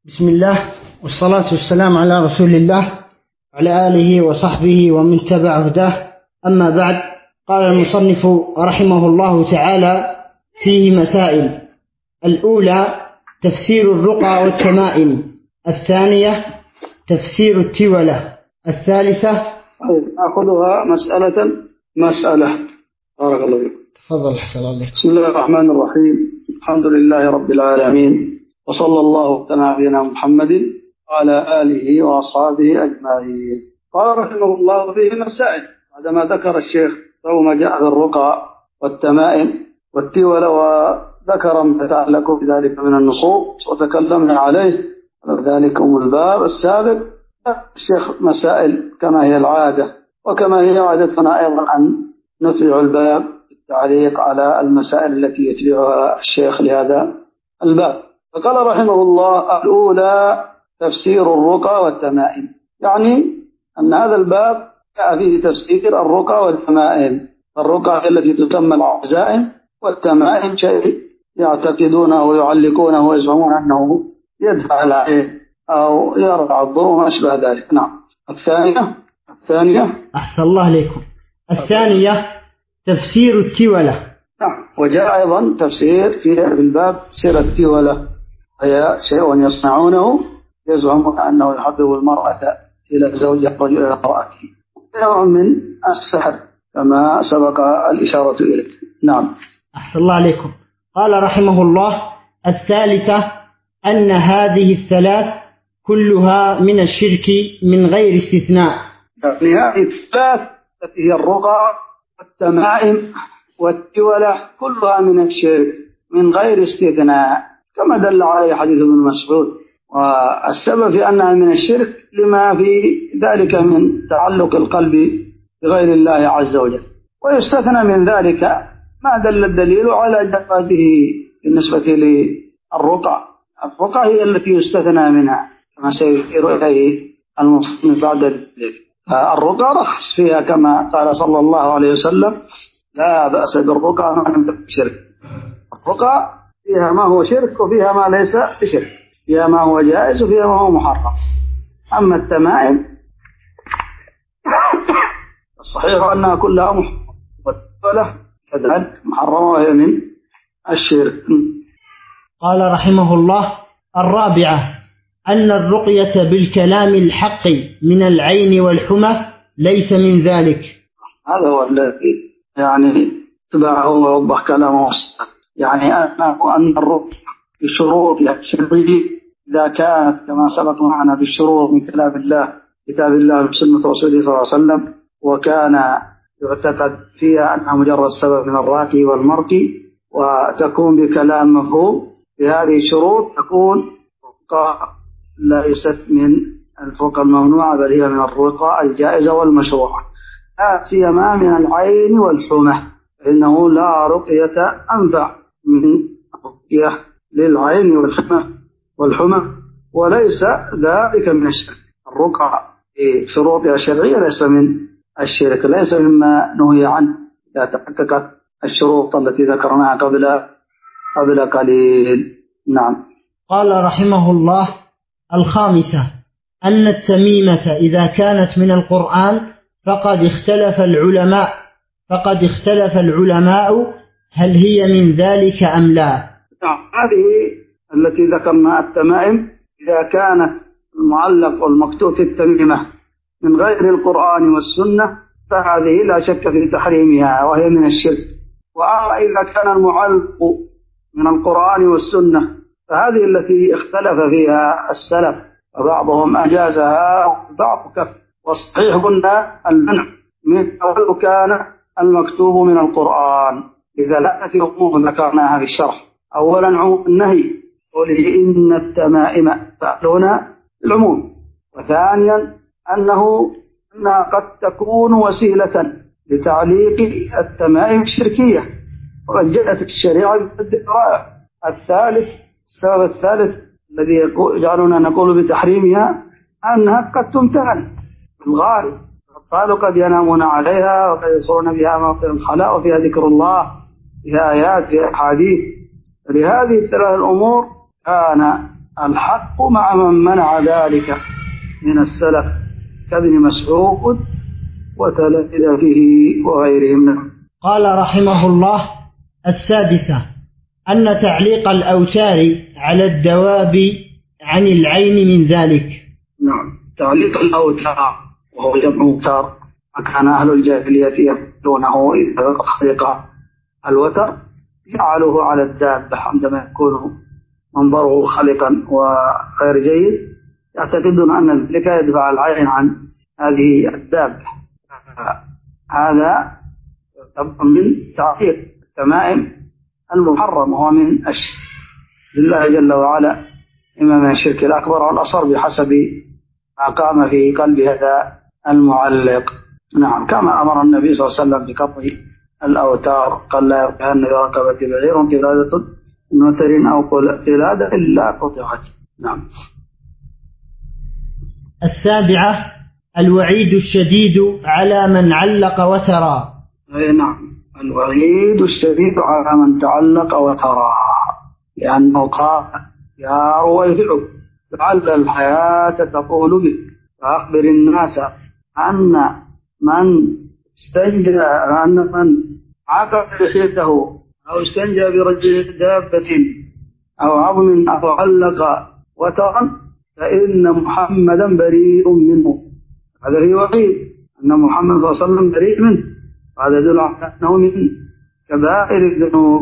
بسم الله والصلاة والسلام على رسول الله وعلى آله وصحبه ومن تبع هداه. أما بعد، قال المصنف رحمه الله تعالى فيه مسائل: الأولى تفسير الرقى والتمائم، الثانية تفسير التولة، الثالثة. نأخذها مسألة. بارك الله فيك. تفضل حسن الله. بسم الله الرحمن الرحيم. الحمد لله رب العالمين، وصلى الله على نبينا محمد وعلى آله وأصحابه أجمعين. قال رحمه الله فيه مسائل، بعدما ذكر الشيخ ما جاء بالرقى والتمائم والتولة وذكر ما يتعلق بذلك من النصوص وتكلمنا عليه، ذلك الباب السابق. الشيخ مسائل كما هي العادة وكما هي عادتنا أيضا أن نتبع الباب بالتعليق على المسائل التي يتبعها الشيخ لهذا الباب. فقال رحمه الله: الأولى تفسير الرقى والتمائم، يعني أن هذا الباب جاء فيه تفسير الرقى والتمائم. الرقى التي تسمى العزائم، والتمائم شيء يعتقدونه ويعلقونه ويزعمون أنه يدفع العين أو يرفع الضر وما أشبه ذلك. نعم. الثانية أحسن الله عليكم. الثانية تفسير التولة. نعم. وجاء أيضا تفسير في الباب سير التولة، هي شيء يصنعونه يزعمون أنه يحبب المرأة إلى زوجها الرجل إلى امرأته، نوع من السحر كما سبق الإشارة إليه. نعم. أحسن الله عليكم. قال رحمه الله: الثالثة أن هذه الثلاث كلها من الشرك من غير استثناء. يعني هذه الثلاث التي هي الرقى والتمائم والتولة كلها من الشرك من غير استثناء، كما دل عليه حديث ابن مسعود. والسبب في أنها من الشرك لما في ذلك من تعلق القلب بغير الله عز وجل. ويستثنى من ذلك ما دل الدليل على جوازه بالنسبة للرقى. الرقى هي التي يستثنى منها كما سيشير إليه المصنف بعد ذلك. الرقى رخص فيها كما قال صلى الله عليه وسلم: لا بأس بالرقى ما لم تكن شرك. الرقى فيها ما هو شرك وفيها ما ليس بشرك، فيها ما هو جائز وفيها ما هو محرم. أما التمائم الصحيح أنها كلها محرمة، والتولة كذلك محرمة وهي من الشرك. قال رحمه الله: الرابعة أن الرقية بالكلام الحق من العين والحمى ليس من ذلك. هذا هو الذي يعني تبعه ووضح كلامه، يعني أن الرقية بشروط الشرعية إذا كانت كما سبق معنا بالشروط من كتاب الله وسنة رسوله صلى الله عليه وسلم، وكان يعتقد فيها أنها مجرد سبب من الراقي والمرقي، وتكون بكلام مفهوم. بهذه الشروط تكون رقى ليست من الرقى الممنوعة، بل هي من الرقى الجائزة والمشروعة، لا سيما من العين والحمى، فإنه لا رقية أنفع من الرقية للعين والحمى وليس ذلك من الشرك. الرقى بشروطها الشرعية ليس من الشرك، ليس مما نهي عنه إذا تحققت الشروط التي ذكرناها قبل قليل. نعم. قال رحمه الله: الخامسة أن التميمة إذا كانت من القرآن فقد اختلف العلماء هل هي من ذلك أم لا. نعم. هذه التي ذكرنا التمائم إذا كانت المعلق والمكتوب في التميمة من غير القرآن والسنة فهذه لا شك في تحريمها وهي من الشرك. وأما إذا كان المعلق من القرآن والسنة فهذه التي اختلف فيها السلف، وبعضهم أجازها وبعض كف. والصحيح قلنا المنع ولو كان المكتوب من القرآن إذا لا في أمور ذكرناها في الشرح. أولا عموم النهي، قوله إن التمائم تأتون العموم. وثانيا أنها قد تكون وسيلة لتعليق التمائم الشركية، وقد جاءت الشريعة بالذكر. السبب الثالث الذي يجعلنا نقول بتحريمها أنها قد تمتهن بالغالب، قالوا قد ينامون عليها وقد يصورون بها موطن الخلاء وفيها ذكر الله، فيها آيات، فيها أحاديث. لهذه الثلاث الأمور كان الحق مع من منع ذلك من السلف كابن مسعود وتلامذته وغيرهم. قال رحمه الله: السادسة أن تعليق الأوتار على الدواب عن العين من ذلك. نعم، تعليق الأوتار وهو جمع أوتار، كان أهل الجاهلية يفعلونه إذا خلق الوتر يجعله على الدابة عندما يكون منظره خلقا وغير جيد، يعتقدون أن ذلك يدفع العين عن هذه الدابة. هذا من تعليق التمائم المحرم، وهو من الشرك بالله جل وعلا، إما من الشرك الأكبر والأصغر بحسب ما قام في قلب هذا المعلق. نعم، كما أمر النبي صلى الله عليه وسلم بقطع الأوتار، قال: لا يبقين برقبة بعير قلادة من وتر أو قلادة إلا قطعت. نعم. السابعة الوعيد الشديد على من علق وترى. نعم، الوعيد الشديد على من تعلق وترى، لأنه قال: يا رويفع لعل الحياة تطول بك، فأخبر الناس أن من استنجى، أن من عقد لحيته أو استنجى برجل دابة أو عظم أو علق وترا فإن محمدا بريء منه. هذا هي وعيد أن محمد صلى الله عليه وسلم بريء منه، وهذا يدل على أنه من كبائر الذنوب.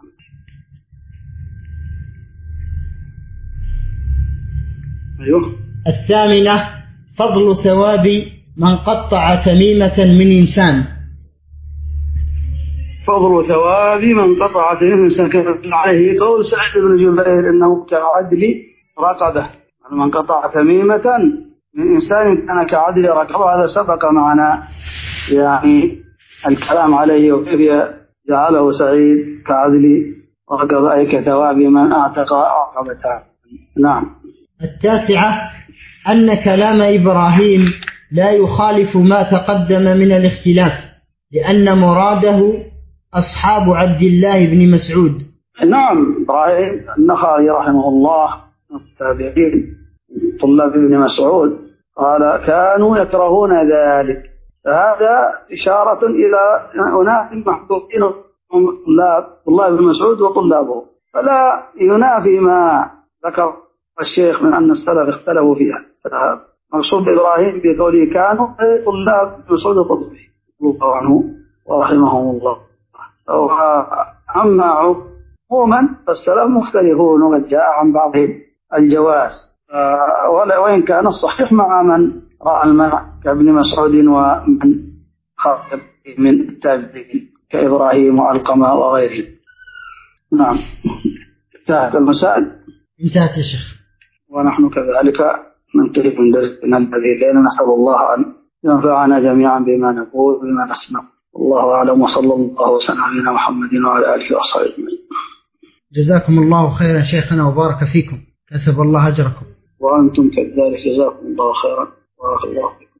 أيوه. الثامنة فضل ثواب من قطع تميمة من إنسان. فضل ثواب من قطع تميمة من إنسان، كان عليه قول سعيد بن جبير إنه كعدل رقبة. من قطع تميمة من إنسان كان كعدل رقبة. هذا سبق معنا يعني الكلام عليه وكيف جعله سعيد كعدل رقبة، أي كثواب من أعتق رقبته. نعم. التاسعة أن كلام إبراهيم لا يخالف ما تقدم من الاختلاف، لأن مراده أصحاب عبد الله بن مسعود. نعم، إبراهيم النخعي رحمه الله التابعين طلاب ابن مسعود قال: كانوا يكرهون ذلك. فهذا إشارة إلى أناس محبوبين هم طلاب ابن مسعود وطلابه، فلا ينافي ما ذكر الشيخ من أن السلف اختلفوا فيها. مقصود إبراهيم بقوله كانوا طلاب ابن مسعود وطلابه رضي الله عنه ورحمهم الله. أما عموما فالسلف مختلفون، وقد جاء عن بعضهم الجواز، وإن كان الصحيح مع من رأى المنع كابن مسعود ومن خاطب من التابعين كإبراهيم وعلقمة وغيرهم. نعم. انتهت المسائل. انتهت يا شيخ. ونحن كذلك ننتهي من درسنا الذي الليل. نسأل الله أن ينفعنا جميعا بما نقول وبما نسمع. الله أعلم، وصلى الله وسلم على محمد وعلى آله وصحبه أجمعين. جزاكم الله خيرا شيخنا وبارك فيكم، كسب الله أجركم. وأنتم كذلك، جزاكم الله خيرا، بارك الله فيكم.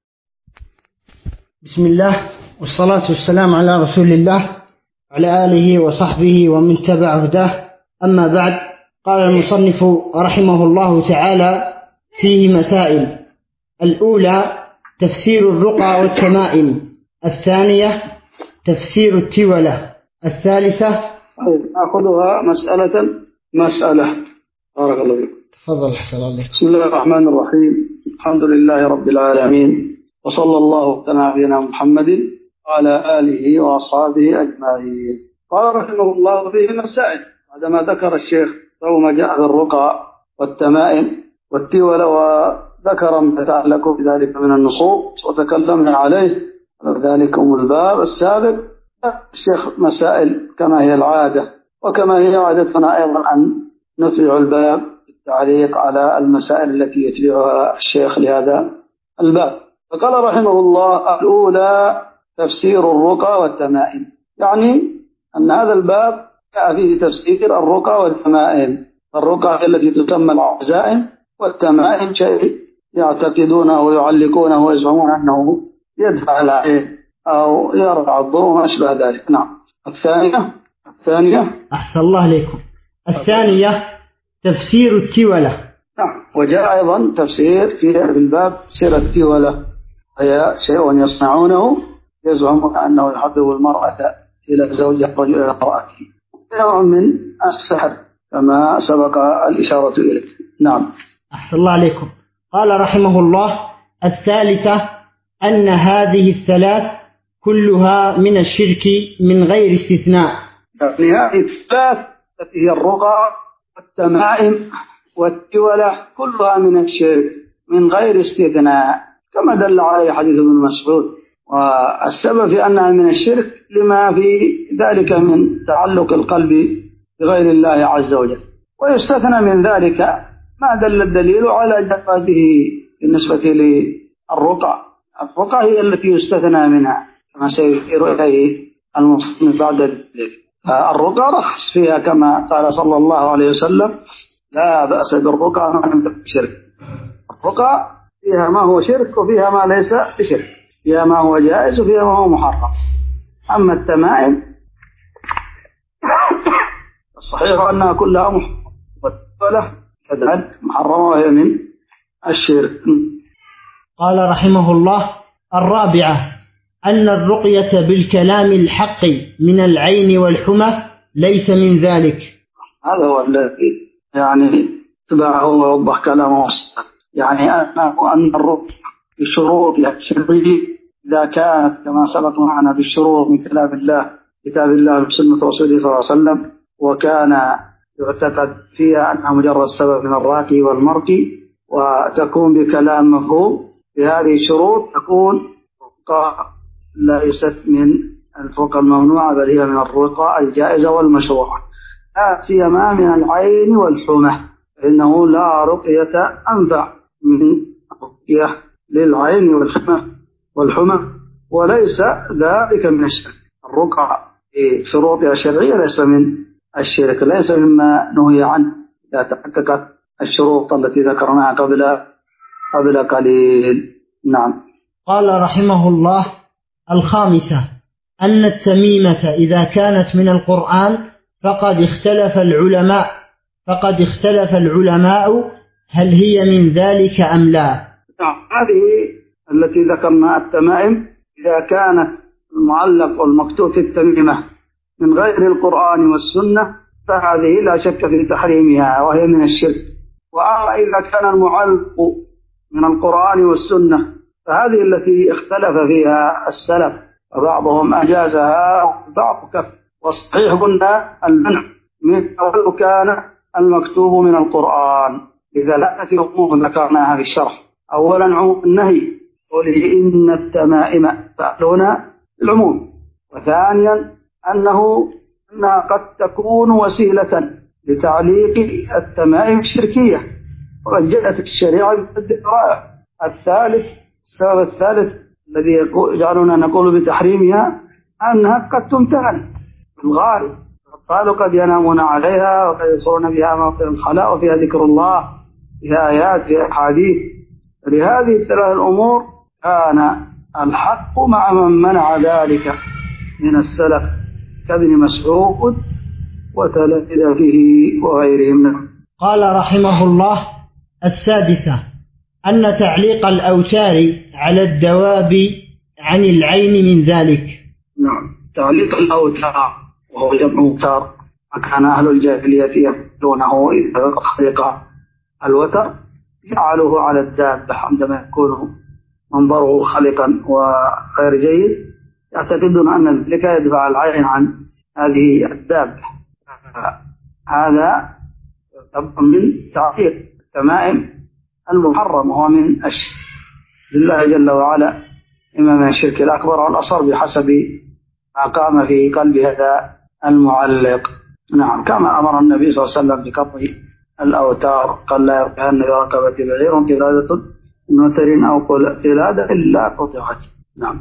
بسم الله والصلاة والسلام على رسول الله وعلى آله وصحبه ومن تبع هداه. أما بعد، قال المصنف رحمه الله تعالى فيه مسائل: الأولى تفسير الرقى والتمائم، الثانية تفسير التولة، الثالثة. نأخذها مسألة. بارك الله فيكم. تفضل حسن الله. بسم الله الرحمن الرحيم. الحمد لله رب العالمين، وصلى الله على نبينا محمد وعلى آله وأصحابه أجمعين. قال رحمه الله فيه مسائل، بعدما ذكر الشيخ ثم جاء في الرقى والتمائم والتولة وذكر ما يتعلق بذلك من النصوص وتكلمنا عليه. ذلكم الباب السابق الشيخ مسائل كما هي العادة، وكما هي عادتنا أيضا أن نتبع الباب بالتعليق على المسائل التي يتبعها الشيخ لهذا الباب. فقال رحمه الله: الأولى تفسير الرقى والتمائم، يعني أن هذا الباب جاء فيه تفسير الرقى والتمائم. الرقى التي تسمى العزائم، والتمائم شيء يعتقدونه ويعلقونه ويزعمون أنه يدفع العين أو يرفع الضر وما أشبه ذلك. نعم. الثانية أحسن الله عليكم. الثانية تفسير التولة، وجاء أيضا تفسير في الباب سيرة التولة، هي شيء يصنعونه يزعم أنه يحبب المرأة إلى زوجها الرجل إلى امرأته، نوع من السحر كما سبق الإشارة إليه. نعم. أحسن الله عليكم. قال رحمه الله: الثالثة أن هذه الثلاث كلها من الشرك من غير استثناء. يعني هذه الثلاث التي هي الرقى والتمائم والتولة كلها من الشرك من غير استثناء، كما دل عليه حديث ابن مسعود. والسبب في أنها من الشرك لما في ذلك من تعلق القلب بغير الله عز وجل. ويستثنى من ذلك ما دل الدليل على جوازه بالنسبة للرقى. الرقى هي التي يستثنى منها كما سيشير إليه المصنف بعد ذلك. الرقى رخص فيها كما قال صلى الله عليه وسلم: لا بأس بالرقى ما لم تكن شرك. الرقى فيها ما هو شرك وفيها ما ليس بشرك، فيها ما هو جائز وفيها ما هو محرم. أما التمائم الصحيح أنها كلها محرمة، والتولة كذلك محرمة وهي من الشرك. قال رحمه الله: الرابعة أن الرقية بالكلام الحق من العين والحمى ليس من ذلك. هذا هو الذي يعني تبعه ووضح كلامه، يعني أن الرقية بشروط الشرعية إذا كانت كما سبق معنا بالشروط من كتاب الله وسنة رسوله صلى الله عليه وسلم، وكان يعتقد فيها أنها مجرد سبب من الراقي والمرقي، وتكون بكلام مفهوم، بهذه الشروط تكون رقى ليست من الرقى الممنوعة، بل هي من الرقى الجائزة والمشروعة، لا سيما من العين والحمى، فإنه لا رقية أنفع من الرقية للعين والحمى وليس ذلك من الشرك. الرقى بشروطها الشرعية ليس من الشرك، ليس مما نهي عنه إذا تحققت الشروط التي ذكرناها قبل قليل. نعم. قال رحمه الله: الخامسة أن التميمة إذا كانت من القرآن فقد اختلف العلماء هل هي من ذلك أم لا. هذه التي ذكرنا التمائم إذا كانت المعلق والمكتوب في التميمة من غير القرآن والسنة فهذه لا شك في تحريمها وهي من الشرك. وأما إذا كان المعلق من القرآن والسنة فهذه التي اختلف فيها السلف، وبعضهم أجازها وبعض كف. والصحيح قلنا المنع ولو كان المكتوب من القرآن لثلاثة أمور ذكرناها في الشرح. أولا عموم النهي، قوله إن التمائم فعلنا العموم. وثانيا أنها قد تكون وسيلة لتعليق التمائم الشركية، وقد جاءت الشريعة بالدعاء. السبب الثالث الذي يجعلنا نقول بتحريمها أنها قد تمتهن بالغالب، قالوا قد ينامون عليها وقد يصورون بها موطن الخلاء وفيها ذكر الله، فيها آيات، فيها أحاديث. لهذه الثلاث الأمور كان الحق مع من منع ذلك من السلف كابن مسعود وتلامذته وغيرهم. قال رحمه الله: السادسة أن تعليق الأوتار على الدواب عن العين من ذلك. نعم، تعليق الأوتار وهو جمع أوتار، وكان أهل الجاهلية يفعلونه إذا خلق الوتر جعلوه على الدابة عندما يكون منظره خلقا وغير جيد، يعتقدون أن ذلك يدفع العين عن هذه الدابة. هذا من تعليق التمائم المحرم، وهو من الشرك لله جل وعلا، إما من الشرك الأكبر والأصغر بحسب ما قام في قلب هذا المعلق. نعم، كما أمر النبي صلى الله عليه وسلم بقطع الأوتار، قال لا يركبن بركبة بعير قلادة من وتر أو قلادة إلا قطعت. نعم.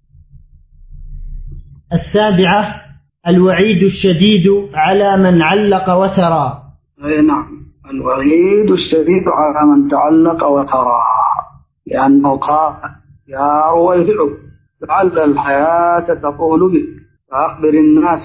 السابعة الوعيد الشديد على من علق وترى. نعم، الوعيد الشديد على من تعلق وترى، لأنه قال: يا رويفع لعل الحياة تقول بك، فأخبر الناس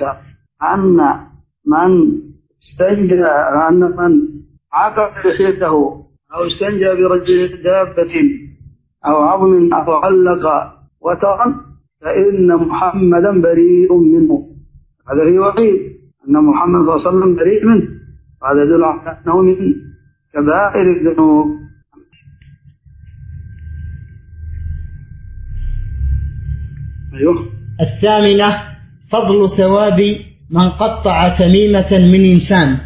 أن من عقد لحيته أو استنجى برجل دابة أو عظم أو علق وترا فإن محمدا بريء منه. هذا في وعيد أن محمد صلى الله عليه وسلم بريء منه، هذا يدل على أنه من كبائر الذنوب. أيوه. الثامنة فضل ثواب من قطع تميمة من إنسان.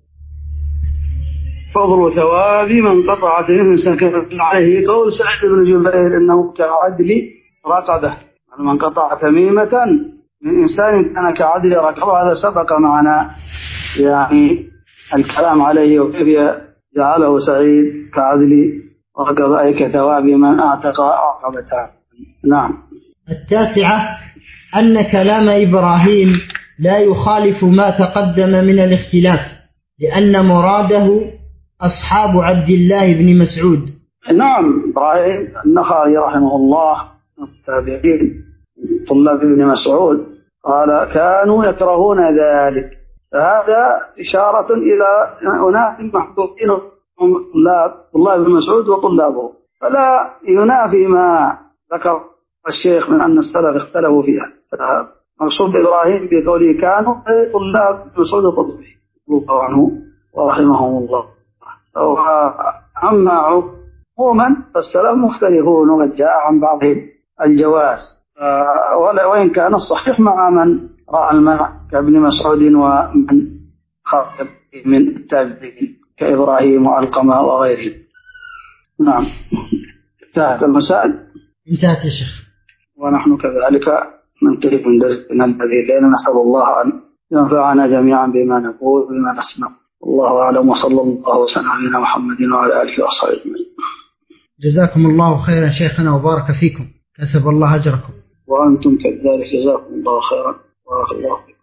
فضل ثواب من قطع تميمة من إنسان كما عليه قول سعيد بن جبير إنه كعدل رقبة. من قطع تميمة من إنسان كان كعدل رقبة. هذا سبق معنا يعني الكلام عليه وكيف جعله سعيد كعدل رقبة أي كثواب من أعتق رقبته. نعم. التاسعة أن كلام إبراهيم لا يخالف ما تقدم من الاختلاف، لأن مراده أصحاب عبد الله بن مسعود. نعم. إبراهيم النخعي رحمه الله التابعين طلاب ابن مسعود قال كانوا يكرهون ذلك. فهذا إشارة إلى أناس محبوبين هم طلاب ابن مسعود وطلابه، فلا ينافي ما ذكر الشيخ من أن السلف اختلفوا فيها. مقصود إبراهيم بقوله كانوا طلاب ابن مسعود وطلابه الله عنه ورحمهم الله. أما عموما فالسلف مختلفون وقد جاء عن بعضهم الجواز، وإن كان الصحيح مع من رأى المنع كابن مسعود ومن خاطب من التابعين كإبراهيم وعلقمة وغيرهم. نعم. انتهت المسائل. انتهت يا شيخ. ونحن كذلك ننتهي من درسنا الذي لنا. نسأل الله أن ينفعنا جميعا بما نقول وبما نسمع. الله أعلم وصلى الله وسلم على محمد وعلى آله وصحبه أجمعين. جزاكم الله خيرا شيخنا وبارك فيكم، كسب الله أجركم. وأنتم كذلك جزاكم الله خيرا. بارك الله فيكم.